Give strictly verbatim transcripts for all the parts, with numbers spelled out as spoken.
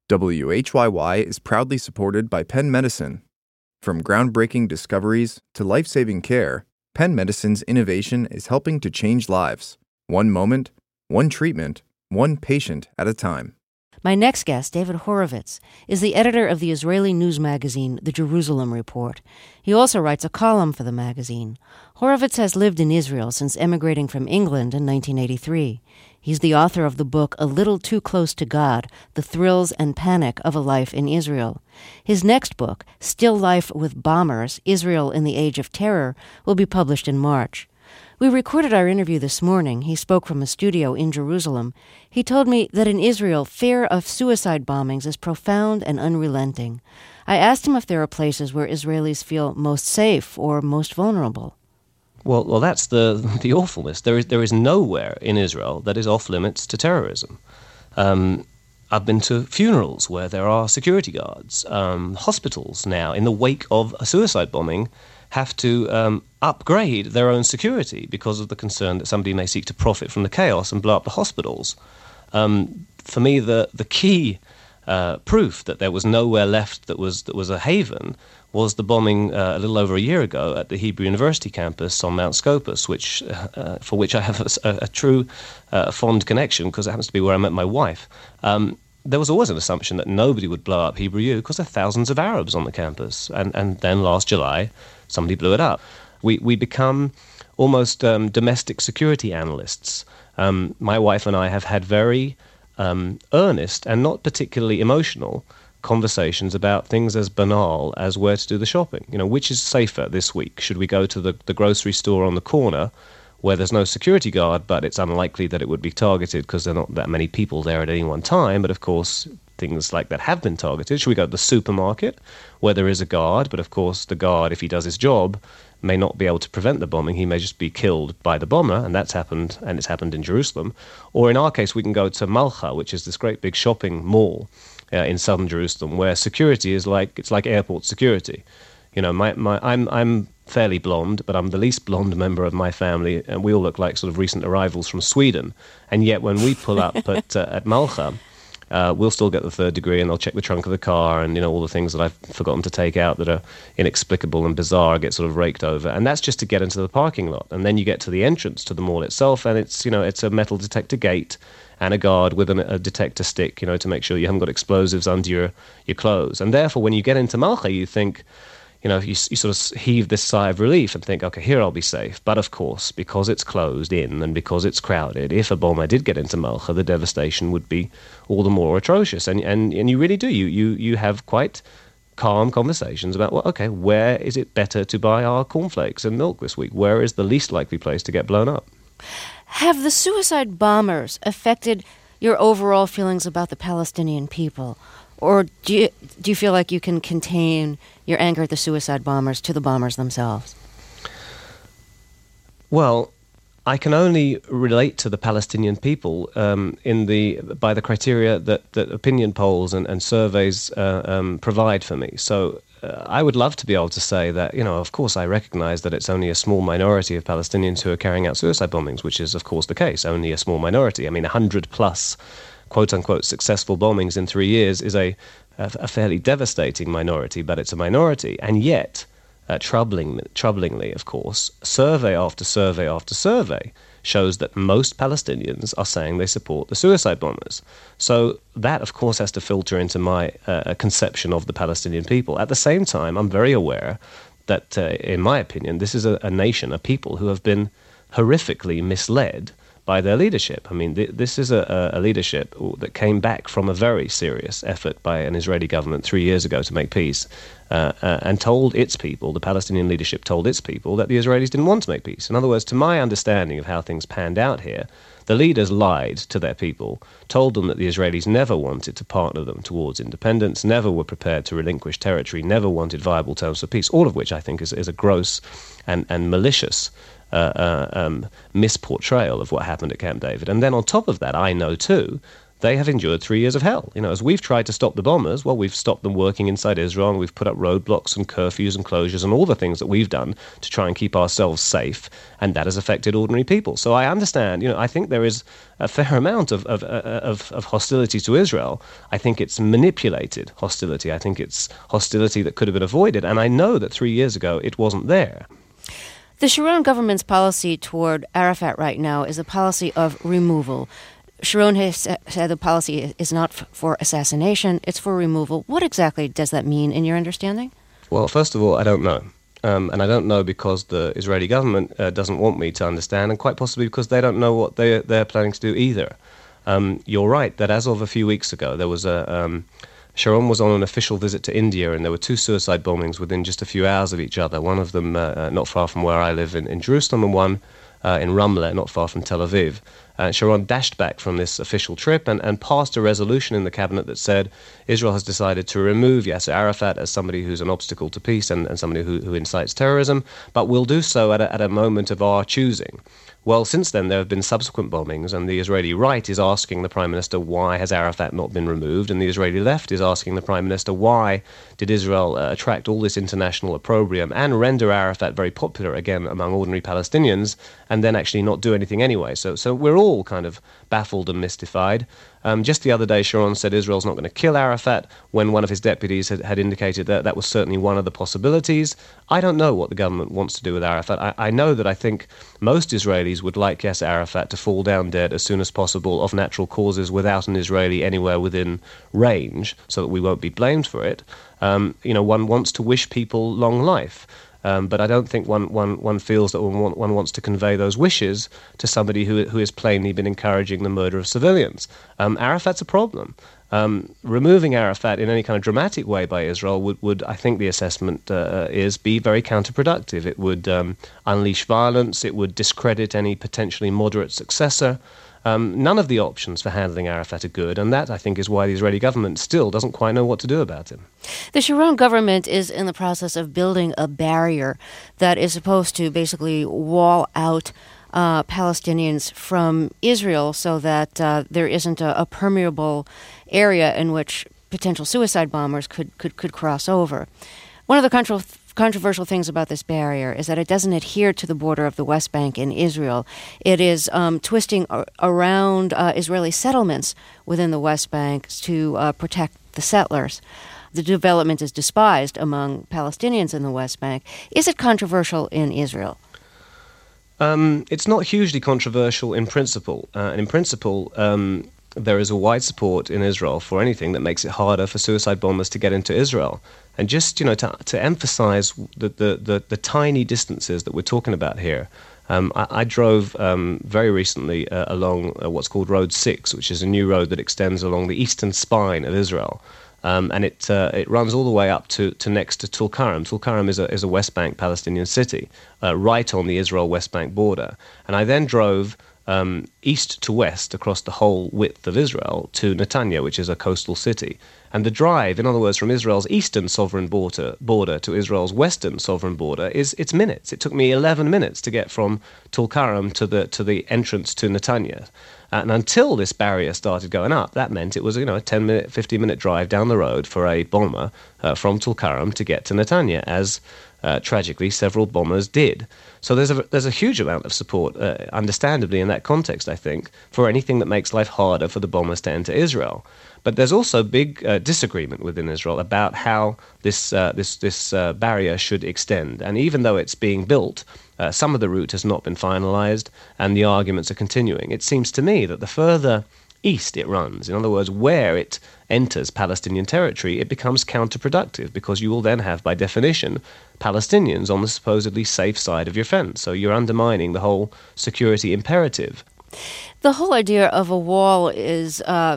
W H Y Y is proudly supported by Penn Medicine. From groundbreaking discoveries to life-saving care, Penn Medicine's innovation is helping to change lives, one moment, one treatment, one patient at a time. My next guest, David Horovitz, is the editor of the Israeli news magazine, The Jerusalem Report. He also writes a column for the magazine. Horovitz has lived in Israel since emigrating from England in nineteen eighty-three. He's the author of the book A Little Too Close to God, The Thrills and Panic of a Life in Israel. His next book, Still Life with Bombers, Israel in the Age of Terror, will be published in March. We recorded our interview this morning. He spoke from a studio in Jerusalem. He told me that in Israel, fear of suicide bombings is profound and unrelenting. I asked him if there are places where Israelis feel most safe or most vulnerable. Well, well, that's the the awfulness. There is there is nowhere in Israel that is off limits to terrorism. Um, I've been to funerals where there are security guards. Um, hospitals now, in the wake of a suicide bombing, have to um, upgrade their own security because of the concern that somebody may seek to profit from the chaos and blow up the hospitals. Um, for me, the the key uh, proof that there was nowhere left that was that was a haven was the bombing uh, a little over a year ago at the Hebrew University campus on Mount Scopus, which uh, for which I have a, a true uh, fond connection because it happens to be where I met my wife. Um, there was always an assumption that nobody would blow up Hebrew U because there are thousands of Arabs on the campus, and and then last July somebody blew it up. We we become almost um, domestic security analysts. Um, my wife and I have had very um, earnest and not particularly emotional conversations about things as banal as where to do the shopping. You know, which is safer this week? Should we go to the, the grocery store on the corner where there's no security guard, but it's unlikely that it would be targeted because there are not that many people there at any one time, but of course things like that have been targeted. Should we go to the supermarket where there is a guard, but of course the guard, if he does his job, may not be able to prevent the bombing. He may just be killed by the bomber, and that's happened, and it's happened in Jerusalem. Or in our case, we can go to Malcha, which is this great big shopping mall Uh, in southern Jerusalem, where security is like it's like airport security. You know, my, my I'm I'm fairly blonde, but I'm the least blonde member of my family, and we all look like sort of recent arrivals from Sweden. And yet, when we pull up at uh, at Malcha, uh, we'll still get the third degree, and they'll check the trunk of the car, and you know all the things that I've forgotten to take out that are inexplicable and bizarre get sort of raked over. And that's just to get into the parking lot. And then you get to the entrance to the mall itself, and it's you know it's a metal detector gate and a guard with an, a detector stick, you know, to make sure you haven't got explosives under your, your clothes. And therefore, when you get into Malcha, you think, you know, you, you sort of heave this sigh of relief and think, okay, here I'll be safe. But of course, because it's closed in and because it's crowded, if a bomber did get into Malcha, the devastation would be all the more atrocious. And and, and you really do. You, you, you have quite calm conversations about, well, okay, where is it better to buy our cornflakes and milk this week? Where is the least likely place to get blown up? Have the suicide bombers affected your overall feelings about the Palestinian people? Or do you, do you feel like you can contain your anger at the suicide bombers to the bombers themselves? Well, I can only relate to the Palestinian people um, in the by the criteria that, that opinion polls and, and surveys uh, um, provide for me. So uh, I would love to be able to say that, you know, of course I recognize that it's only a small minority of Palestinians who are carrying out suicide bombings, which is, of course, the case, only a small minority. I mean, one hundred plus quote-unquote successful bombings in three years is a, a, a fairly devastating minority, but it's a minority. And yet, uh, troubling, troublingly, of course, survey after survey after survey shows that most Palestinians are saying they support the suicide bombers. So that, of course, has to filter into my uh, conception of the Palestinian people. At the same time, I'm very aware that, uh, in my opinion, this is a, a nation, a people who have been horrifically misled by their leadership. I mean, th- this is a, a leadership that came back from a very serious effort by an Israeli government three years ago to make peace, uh, uh, and told its people, the Palestinian leadership told its people, that the Israelis didn't want to make peace. In other words, to my understanding of how things panned out here, the leaders lied to their people, told them that the Israelis never wanted to partner them towards independence, never were prepared to relinquish territory, never wanted viable terms for peace, all of which I think is, is a gross and, and malicious Uh, uh, um, misportrayal of what happened at Camp David. And then on top of that, I know too they have endured three years of hell. You know, as we've tried to stop the bombers, well, we've stopped them working inside Israel, and we've put up roadblocks and curfews and closures and all the things that we've done to try and keep ourselves safe, and that has affected ordinary people. So I understand, you know, I think there is a fair amount of, of, of, of hostility to Israel. I think it's manipulated hostility. I think it's hostility that could have been avoided, and I know that three years ago it wasn't there. The Sharon government's policy toward Arafat right now is a policy of removal. Sharon has said the policy is not f- for assassination, it's for removal. What exactly does that mean in your understanding? Well, first of all, I don't know. Um, and I don't know because the Israeli government uh, doesn't want me to understand, and quite possibly because they don't know what they, they're planning to do either. Um, you're right that as of a few weeks ago, there was a... Um, Sharon was on an official visit to India, and there were two suicide bombings within just a few hours of each other, one of them uh, not far from where I live in, in Jerusalem, and one uh, in Ramleh, not far from Tel Aviv. Uh, Sharon dashed back from this official trip and, and passed a resolution in the cabinet that said Israel has decided to remove Yasser Arafat as somebody who's an obstacle to peace and, and somebody who, who incites terrorism, but will do so at a, at a moment of our choosing. Well, since then, there have been subsequent bombings, and the Israeli right is asking the Prime Minister, why has Arafat not been removed? And the Israeli left is asking the Prime Minister, why did Israel uh, attract all this international opprobrium and render Arafat very popular again among ordinary Palestinians, and then actually not do anything anyway? So, so we're all kind of baffled and mystified. Um, just the other day, Sharon said Israel's not going to kill Arafat when one of his deputies had, had indicated that that was certainly one of the possibilities. I don't know what the government wants to do with Arafat. I, I know that I think most Israelis would like Yasser Arafat to fall down dead as soon as possible of natural causes without an Israeli anywhere within range so that we won't be blamed for it. Um, you know, one wants to wish people long life. Um, but I don't think one, one, one feels that one, one wants to convey those wishes to somebody who who has plainly been encouraging the murder of civilians. Um, Arafat's a problem. Um, removing Arafat in any kind of dramatic way by Israel would, would I think the assessment uh, is, be very counterproductive. It would um, unleash violence. It would discredit any potentially moderate successor. Um, none of the options for handling Arafat are good, and that, I think, is why the Israeli government still doesn't quite know what to do about him. The Sharon government is in the process of building a barrier that is supposed to basically wall out uh, Palestinians from Israel so that uh, there isn't a, a permeable area in which potential suicide bombers could, could, could cross over. One of the control controversial things about this barrier is that it doesn't adhere to the border of the West Bank in Israel. It is um, twisting ar- around uh, Israeli settlements within the West Bank to uh, protect the settlers. The development is despised among Palestinians in the West Bank. Is it controversial in Israel? Um, it's not hugely controversial in principle. Uh, and in principle, um, there is a wide support in Israel for anything that makes it harder for suicide bombers to get into Israel. And just, you know, to, to emphasize the, the, the, the tiny distances that we're talking about here, um, I, I drove um, very recently uh, along uh, what's called Road six, which is a new road that extends along the eastern spine of Israel. Um, and it uh, it runs all the way up to, to next to Tulkarem. Tulkarem is a, is a West Bank Palestinian city, uh, right on the Israel-West Bank border. And I then drove Um, east to west across the whole width of Israel to Netanya, which is a coastal city. And the drive, in other words, from Israel's eastern sovereign border, border to Israel's western sovereign border is it's minutes. It took me eleven minutes to get from Tulkarem to the to the entrance to Netanya. And until this barrier started going up, that meant it was, you know, a ten minute, fifteen minute drive down the road for a bomber uh, from Tulkarem to get to Netanya, as uh, tragically several bombers did. So there's a there's a huge amount of support, uh, understandably, in that context, I think, for anything that makes life harder for the bombers to enter Israel. But there's also big uh, disagreement within Israel about how this uh, this this uh, barrier should extend. And even though it's being built, uh, some of the route has not been finalized, and the arguments are continuing. It seems to me that the further east it runs, in other words, where it enters Palestinian territory, it becomes counterproductive, because you will then have, by definition, Palestinians on the supposedly safe side of your fence. So you're undermining the whole security imperative. The whole idea of a wall is, uh,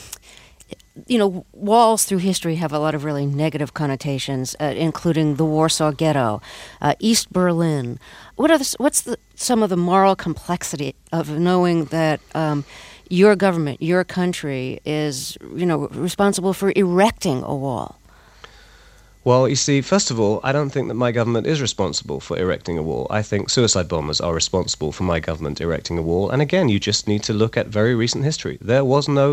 you know, walls through history have a lot of really negative connotations, uh, including the Warsaw Ghetto, uh, East Berlin. What are the, what's the, some of the moral complexity of knowing that um, your government, your country, is, you know, responsible for erecting a wall? Well, you see, first of all, I don't think that my government is responsible for erecting a wall. I think suicide bombers are responsible for my government erecting a wall. And again, you just need to look at very recent history. There was no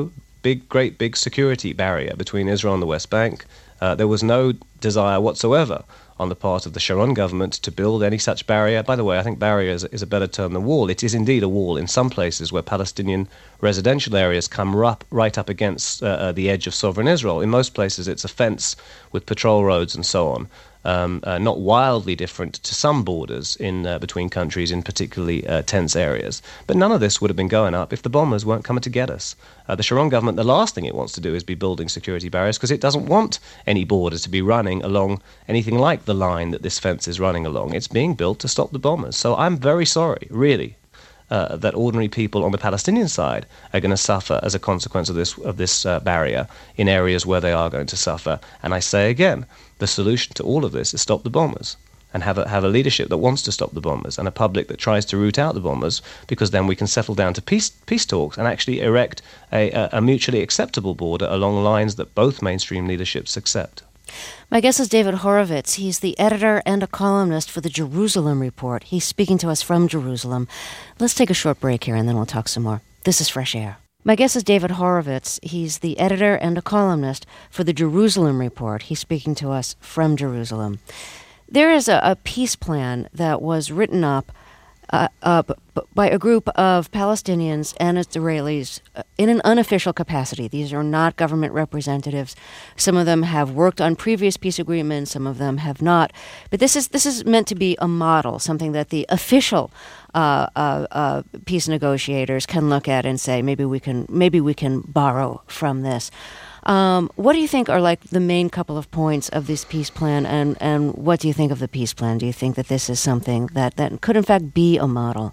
big, great big security barrier between Israel and the West Bank. Uh, there was no desire whatsoever on the part of the Sharon government to build any such barrier. By the way, I think barrier is, is a better term than wall. It is indeed a wall in some places where Palestinian residential areas come up, right up against uh, uh, the edge of sovereign Israel. In most places, it's a fence with patrol roads and so on. Um, uh, not wildly different to some borders in uh, between countries in particularly uh, tense areas. But none of this would have been going up if the bombers weren't coming to get us. Uh, the Sharon government, the last thing it wants to do is be building security barriers because it doesn't want any border to be running along anything like the line that this fence is running along. It's being built to stop the bombers. So I'm very sorry, really, Uh, that ordinary people on the Palestinian side are going to suffer as a consequence of this of this uh, barrier in areas where they are going to suffer. And I say again, the solution to all of this is stop the bombers and have a, have a leadership that wants to stop the bombers and a public that tries to root out the bombers, because then we can settle down to peace peace talks and actually erect a, a, a mutually acceptable border along lines that both mainstream leaderships accept. My guest is David Horovitz. He's the editor and a columnist for the Jerusalem Report. He's speaking to us from Jerusalem. Let's take a short break here and then we'll talk some more. This is Fresh Air. My guest is David Horovitz. He's the editor and a columnist for the Jerusalem Report. He's speaking to us from Jerusalem. There is a, a peace plan that was written up Uh, uh, b- b- by a group of Palestinians and Israelis uh, in an unofficial capacity. These are not government representatives. Some of them have worked on previous peace agreements, some of them have not. But this is this is meant to be a model, something that the official uh, uh, uh, peace negotiators can look at and say, maybe we can maybe we can borrow from this. Um, what do you think are like the main couple of points of this peace plan, and, and what do you think of the peace plan? Do you think that this is something that, that could in fact be a model?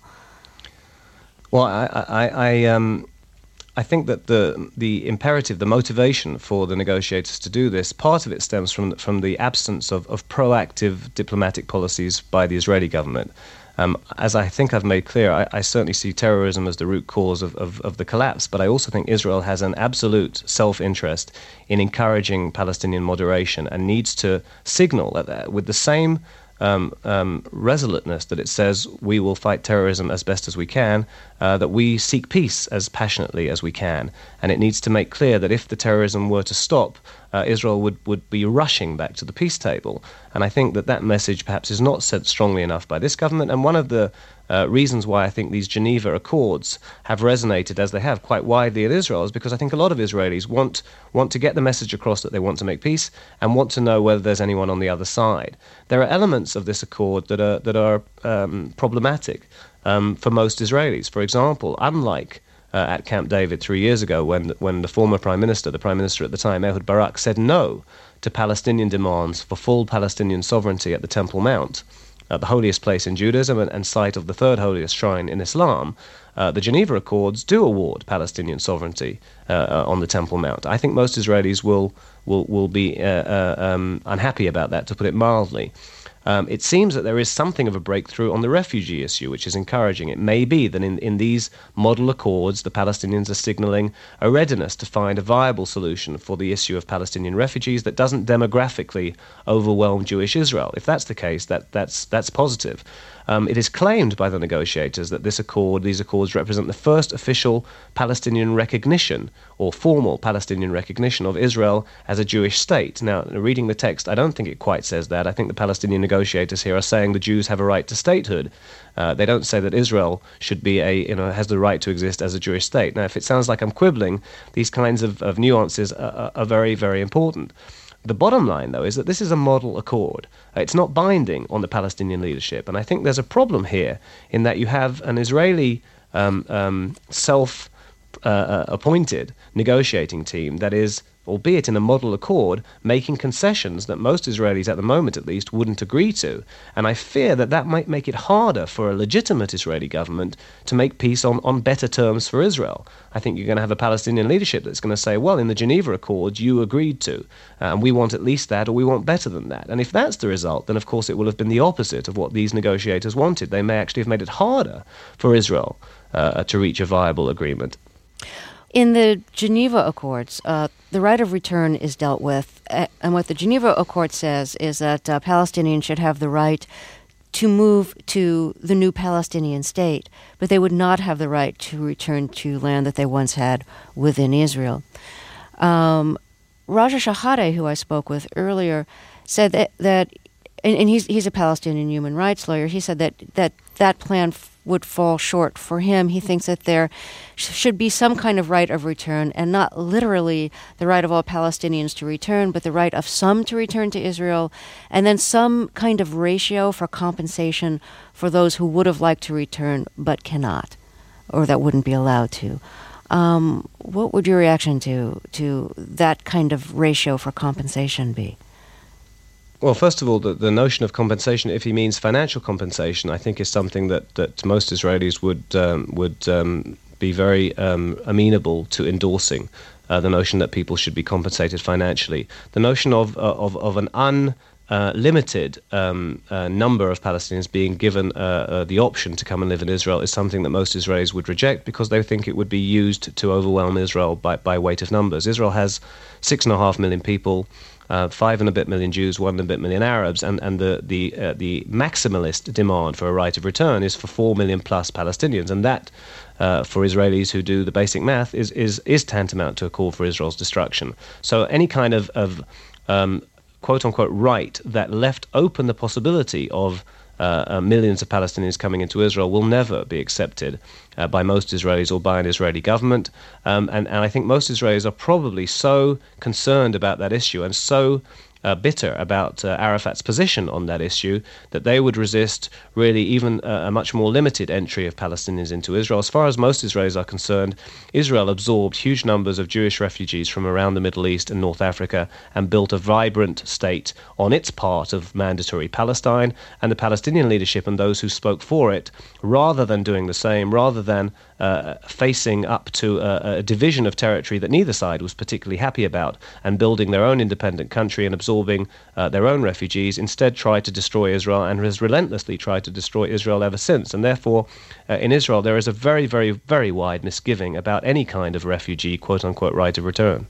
Well, I I, I, um, I think that the the imperative, the motivation for the negotiators to do this, part of it stems from from the absence of, of proactive diplomatic policies by the Israeli government. Um, as I think I've made clear, I, I certainly see terrorism as the root cause of, of, of the collapse, but I also think Israel has an absolute self-interest in encouraging Palestinian moderation and needs to signal that, that with the same um, um, resoluteness that it says we will fight terrorism as best as we can, uh, that we seek peace as passionately as we can. And it needs to make clear that if the terrorism were to stop, Uh, Israel would, would be rushing back to the peace table. And I think that that message perhaps is not said strongly enough by this government. And one of the uh, reasons why I think these Geneva Accords have resonated as they have quite widely in Israel is because I think a lot of Israelis want want to get the message across that they want to make peace and want to know whether there's anyone on the other side. There are elements of this accord that are, that are um, problematic um, for most Israelis. For example, unlike Uh, at Camp David three years ago when when the former Prime Minister, the Prime Minister at the time, Ehud Barak, said no to Palestinian demands for full Palestinian sovereignty at the Temple Mount, uh, the holiest place in Judaism and, and site of the third holiest shrine in Islam. Uh, the Geneva Accords do award Palestinian sovereignty uh, uh, on the Temple Mount. I think most Israelis will will will be uh, uh, um, unhappy about that, to put it mildly. Um, it seems that there is something of a breakthrough on the refugee issue, which is encouraging. It may be that in, in these model accords, the Palestinians are signaling a readiness to find a viable solution for the issue of Palestinian refugees that doesn't demographically overwhelm Jewish Israel. If that's the case, that, that's, that's positive. Um, it is claimed by the negotiators that this accord, these accords represent the first official Palestinian recognition or formal Palestinian recognition of Israel as a Jewish state. Now, reading the text, I don't think it quite says that. I think the Palestinian negotiators here are saying the Jews have a right to statehood. Uh, they don't say that Israel should be a, you know, has the right to exist as a Jewish state. Now, if it sounds like I'm quibbling, these kinds of, of nuances are, are very, very important. The bottom line, though, is that this is a model accord. Uh, it's not binding on the Palestinian leadership. And I think there's a problem here in that you have an Israeli um, um, self-appointed uh, negotiating team that is, albeit in a model accord, making concessions that most Israelis, at the moment at least, wouldn't agree to. And I fear that that might make it harder for a legitimate Israeli government to make peace on, on better terms for Israel. I think you're going to have a Palestinian leadership that's going to say, well, in the Geneva Accords, you agreed to, uh, and we want at least that, or we want better than that. And if that's the result, then of course it will have been the opposite of what these negotiators wanted. They may actually have made it harder for Israel uh, to reach a viable agreement. In the Geneva Accords, uh, the right of return is dealt with, uh, and what the Geneva Accord says is that uh, Palestinians should have the right to move to the new Palestinian state, but they would not have the right to return to land that they once had within Israel. Um, Raja Shehadeh, who I spoke with earlier, said that, that and, and he's he's a Palestinian human rights lawyer, he said that that, that plan f- would fall short for him. He thinks that there sh- should be some kind of right of return, and not literally the right of all Palestinians to return, but the right of some to return to Israel, and then some kind of ratio for compensation for those who would have liked to return but cannot, or that wouldn't be allowed to. Um, what would your reaction to to that kind of ratio for compensation be? Well, first of all, the, the notion of compensation, if he means financial compensation, I think is something that, that most Israelis would um, would um, be very um, amenable to endorsing. Uh, the notion that people should be compensated financially. The notion of uh, of, of an unlimited uh, um, uh, number of Palestinians being given uh, uh, the option to come and live in Israel is something that most Israelis would reject, because they think it would be used to overwhelm Israel by, by weight of numbers. Israel has six and a half million people. Uh, five and a bit million Jews, one and a bit million Arabs, and, and the the uh, the maximalist demand for a right of return is for four million plus Palestinians, and that, uh, for Israelis who do the basic math, is is is tantamount to a call for Israel's destruction. So any kind of of um, quote unquote right that left open the possibility of Uh, uh, millions of Palestinians coming into Israel will never be accepted uh, by most Israelis or by an Israeli government. Um, and, and I think most Israelis are probably so concerned about that issue and so uh, bitter about uh, Arafat's position on that issue that they would resist really even uh, a much more limited entry of Palestinians into Israel. As far as most Israelis are concerned, Israel absorbed huge numbers of Jewish refugees from around the Middle East and North Africa and built a vibrant state on its part of mandatory Palestine, and the Palestinian leadership and those who spoke for it, rather than doing the same, rather than uh, facing up to a, a division of territory that neither side was particularly happy about and building their own independent country and absorbing uh, their own refugees, instead tried to destroy Israel and has relentlessly tried to destroy Israel ever since. And therefore, uh, in Israel, there is a very, very, very wide misgiving about any kind of refugee, quote-unquote, right of return.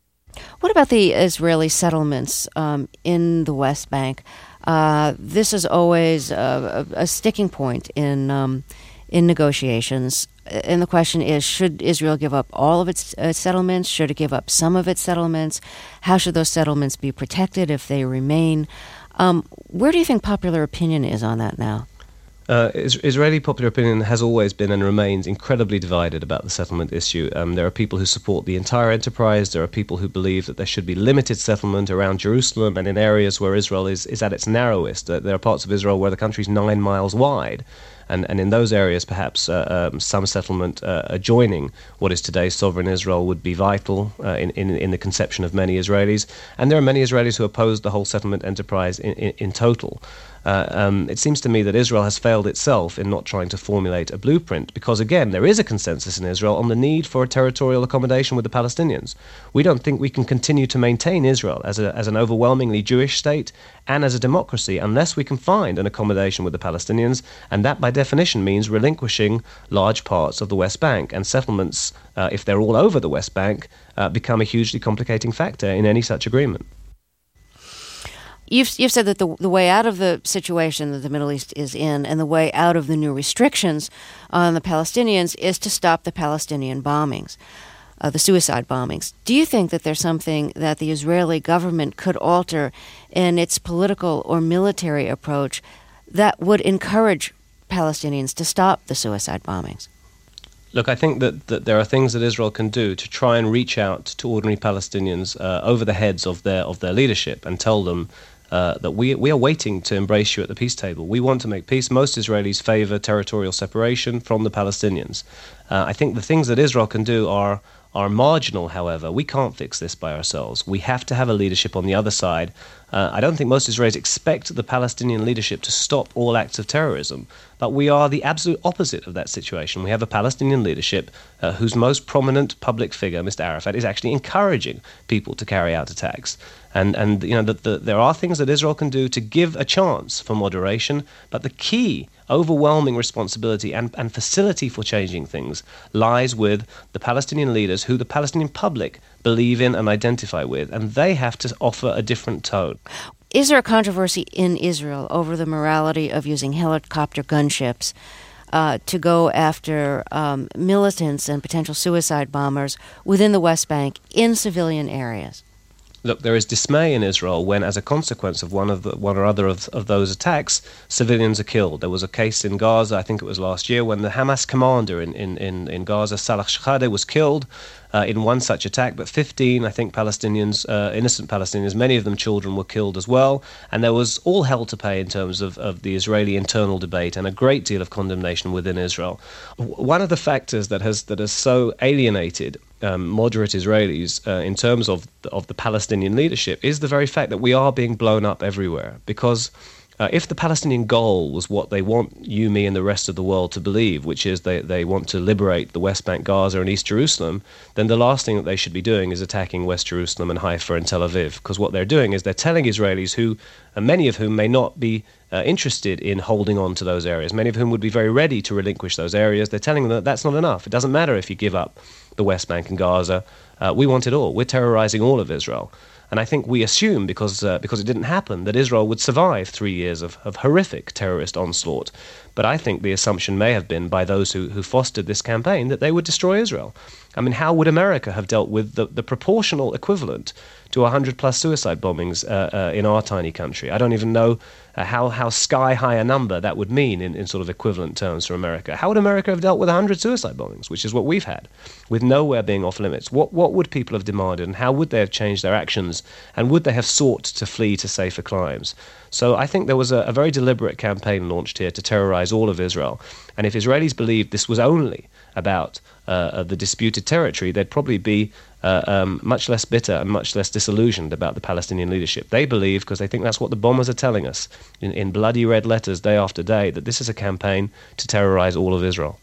What about the Israeli settlements um, in the West Bank? Uh, this is always a, a sticking point in um, in negotiations. And the question is, should Israel give up all of its uh, settlements? Should it give up some of its settlements? How should those settlements be protected if they remain? Um, where do you think popular opinion is on that now? Uh, Israeli popular opinion has always been and remains incredibly divided about the settlement issue. Um, there are people who support the entire enterprise. There are people who believe that there should be limited settlement around Jerusalem and in areas where Israel is, is at its narrowest. Uh, there are parts of Israel where the country is nine miles wide. And, and in those areas, perhaps uh, um, some settlement uh, adjoining what is today sovereign Israel would be vital uh, in, in, in the conception of many Israelis. And there are many Israelis who oppose the whole settlement enterprise in, in, in total. Uh, um, it seems to me that Israel has failed itself in not trying to formulate a blueprint, because, again, there is a consensus in Israel on the need for a territorial accommodation with the Palestinians. We don't think we can continue to maintain Israel as, a, as an overwhelmingly Jewish state and as a democracy unless we can find an accommodation with the Palestinians, and that, by definition, means relinquishing large parts of the West Bank. And settlements, uh, if they're all over the West Bank, uh, become a hugely complicating factor in any such agreement. You've, you've said that the, the way out of the situation that the Middle East is in and the way out of the new restrictions on the Palestinians is to stop the Palestinian bombings, uh, the suicide bombings. Do you think that there's something that the Israeli government could alter in its political or military approach that would encourage Palestinians to stop the suicide bombings? Look, I think that, that there are things that Israel can do to try and reach out to ordinary Palestinians uh, over the heads of their of their leadership and tell them Uh, that we we are waiting to embrace you at the peace table. We want to make peace. Most Israelis favor territorial separation from the Palestinians. Uh, I think the things that Israel can do are are marginal, however. We can't fix this by ourselves. We have to have a leadership on the other side. Uh, I don't think most Israelis expect the Palestinian leadership to stop all acts of terrorism, but we are the absolute opposite of that situation. We have a Palestinian leadership uh, whose most prominent public figure, Mister Arafat, is actually encouraging people to carry out attacks. And, and you know, the, the, there are things that Israel can do to give a chance for moderation, but the key, overwhelming responsibility and, and facility for changing things lies with the Palestinian leaders who the Palestinian public believe in and identify with, and they have to offer a different tone. Is there a controversy in Israel over the morality of using helicopter gunships uh, to go after um, militants and potential suicide bombers within the West Bank in civilian areas? Look, there is dismay in Israel when, as a consequence of one of the, one or other of, of those attacks, civilians are killed. There was a case in Gaza, I think it was last year, when the Hamas commander in, in, in, in Gaza, Salah Shehadeh, was killed uh, in one such attack, but fifteen, I think, Palestinians, uh, innocent Palestinians, many of them children, were killed as well. And there was all hell to pay in terms of, of the Israeli internal debate and a great deal of condemnation within Israel. One of the factors that has that has so alienated Um, moderate Israelis uh, in terms of of the Palestinian leadership is the very fact that we are being blown up everywhere. Because uh, if the Palestinian goal was what they want you, me, and the rest of the world to believe, which is they, they want to liberate the West Bank, Gaza, and East Jerusalem, then the last thing that they should be doing is attacking West Jerusalem and Haifa and Tel Aviv. Because what they're doing is they're telling Israelis, who, and many of whom may not be Uh, interested in holding on to those areas, many of whom would be very ready to relinquish those areas. They're telling them that that's not enough. It doesn't matter if you give up the West Bank and Gaza. Uh, we want it all. We're terrorizing all of Israel. And I think we assume, because uh, because it didn't happen, that Israel would survive three years of, of horrific terrorist onslaught. But I think the assumption may have been by those who, who fostered this campaign that they would destroy Israel. I mean, how would America have dealt with the, the proportional equivalent to one hundred plus suicide bombings uh, uh, in our tiny country? I don't even know uh, how, how sky-high a number that would mean in, in sort of equivalent terms for America. How would America have dealt with one hundred suicide bombings, which is what we've had, with nowhere being off limits? What, what would people have demanded, and how would they have changed their actions, and would they have sought to flee to safer climes? So I think there was a, a very deliberate campaign launched here to terrorize all of Israel. And if Israelis believed this was only about uh, the disputed territory, they'd probably be uh, um, much less bitter and much less disillusioned about the Palestinian leadership. They believe, because they think that's what the bombers are telling us in, in bloody red letters day after day, that this is a campaign to terrorize all of Israel.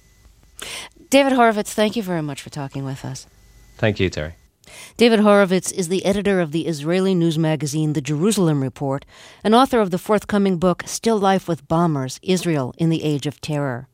David Horowitz, thank you very much for talking with us. Thank you, Terry. David Horowitz is the editor of the Israeli news magazine The Jerusalem Report and author of the forthcoming book Still Life with Bombers, Israel in the Age of Terror.